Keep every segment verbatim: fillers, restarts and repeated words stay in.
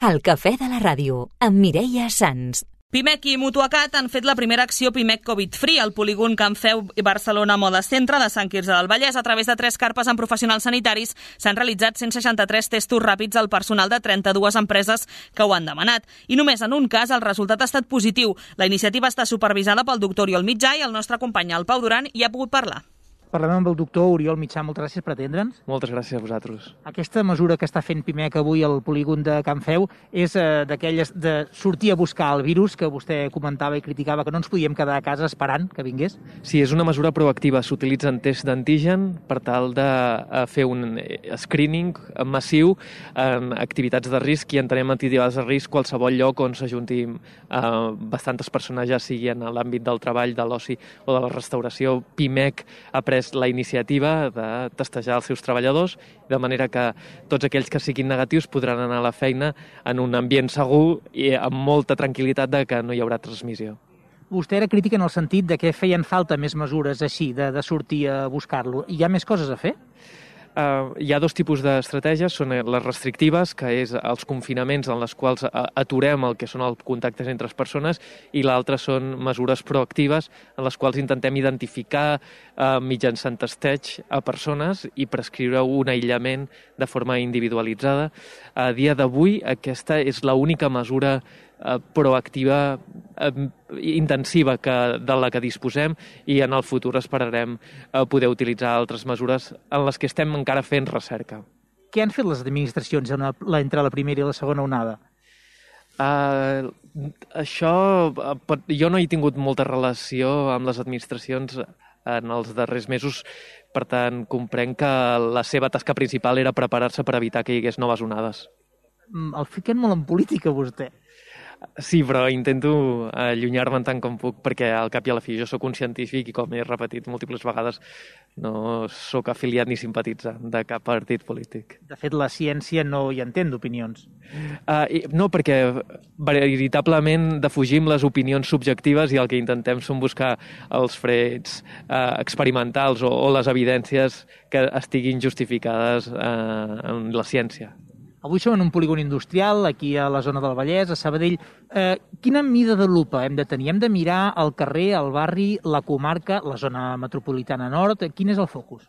El cafè de la ràdio, amb Mireia Sans. Pimec i Mutuacat han fet la primera acció Pimec Covid Free al polígon Can Feu i Barcelona Moda Centre de Sant Quirze del Vallès. A través de tres carpes amb professionals sanitaris s'han realitzat cent seixanta-tres testos ràpids al personal de trenta-dues empreses que ho han demanat. I només en un cas el resultat ha estat positiu. La iniciativa està supervisada pel doctor Oriol Mitjà i el nostre company, el Pau Duran, hi ha pogut parlar. Parlem amb el doctor Oriol Mitjà. Moltes gràcies per atendre'ns. Moltes gràcies a vosaltres. Aquesta mesura que està fent Pimec avui al polígon de Can Feu és eh, d'aquelles de sortir a buscar el virus que vostè comentava i criticava, que no ens podíem quedar a casa esperant que vingués? Sí, és una mesura proactiva. S'utilitzen tests d'antigen per tal de fer un screening massiu en activitats de risc i entenem activitats de risc qualsevol lloc on s'ajuntin eh, bastantes persones, ja sigui en l'àmbit del treball, de l'oci o de la restauració. Pimec ha pres la iniciativa de testejar els seus treballadors, de manera que tots aquells que siguin negatius podran anar a la feina en un ambient segur i amb molta tranquil·litat de que no hi haurà transmissió. Vostè era crític en el sentit de que feien falta més mesures així, de, de sortir a buscar-lo. Hi ha més coses a fer? Uh, hi ha dos tipus d'estratègies, són les restrictives, que és els confinaments en les quals aturem el que són els contactes entre les persones, i l'altra són mesures proactives en les quals intentem identificar uh, mitjançant testeig a persones i prescriure un aïllament de forma individualitzada. A dia d'avui aquesta és l'única mesura uh, proactiva uh, intensiva que, de la que disposem, i en el futur esperarem uh, poder utilitzar altres mesures en les que estem encara fent recerca. Què han fet les administracions entre la primera i la segona onada? Uh, això, uh, jo no he tingut molta relació amb les administracions en els darrers mesos, per tant comprenc que la seva tasca principal era preparar-se per evitar que hi hagués noves onades. El fiquen molt en política, vostè. Sí, però intento allunyar-me'n tant com puc, perquè al cap i a la fi jo sóc un científic i, com he repetit múltiples vegades, no sóc afiliat ni simpatitzant de cap partit polític. De fet, la ciència no hi entén d'opinions. Uh, no, perquè veritablement defugim les opinions subjectives i el que intentem són buscar els frets uh, experimentals o, o les evidències que estiguin justificades uh, en la ciència. Avui som en un polígon industrial, aquí a la zona del Vallès, a Sabadell. Eh, quina mida de lupa hem de tenir? Hem de mirar el carrer, el barri, la comarca, la zona metropolitana nord? Quin és el focus?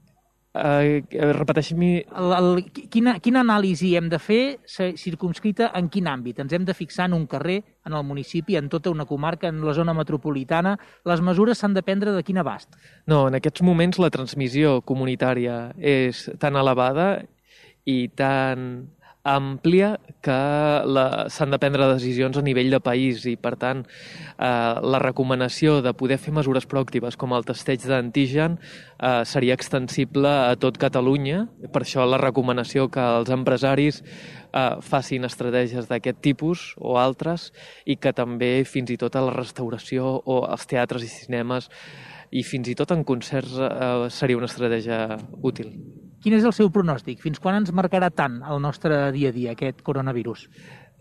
Uh, Repeteixi-m'hi... El, el, quina, quina anàlisi hem de fer circumscrita en quin àmbit? Ens hem de fixar en un carrer, en el municipi, en tota una comarca, en la zona metropolitana? Les mesures s'han de prendre de quin abast? No, en aquests moments la transmissió comunitària és tan elevada i tan àmplia que s'han de prendre decisions a nivell de país i, per tant, eh, la recomanació de poder fer mesures proactives com el testeig d'antigen eh, seria extensible a tot Catalunya. Per això la recomanació que els empresaris eh, facin estratègies d'aquest tipus o altres, i que també fins i tot a la restauració o als teatres i cinemes i fins i tot en concerts eh, seria una estratègia útil. Quin és el seu pronòstic? Fins quan ens marcarà tant el nostre dia a dia, aquest coronavirus?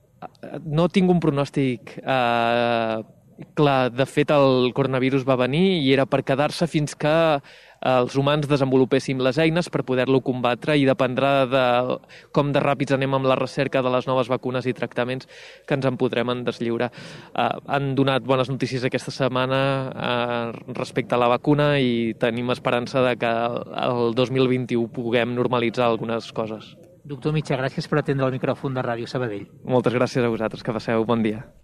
No tinc un pronòstic eh, clar. De fet, el coronavirus va venir i era per quedar-se fins que els humans desenvolupéssim les eines per poder-lo combatre, i dependrà de com de ràpids anem amb la recerca de les noves vacunes i tractaments que ens en podrem en deslliurar. Uh, han donat bones notícies aquesta setmana uh, respecte a la vacuna, i tenim esperança de que el dos mil vint-i-u puguem normalitzar algunes coses. Doctor Mitjà, gràcies per atendre el micròfon de Ràdio Sabadell. Moltes gràcies a vosaltres, que passeu bon dia.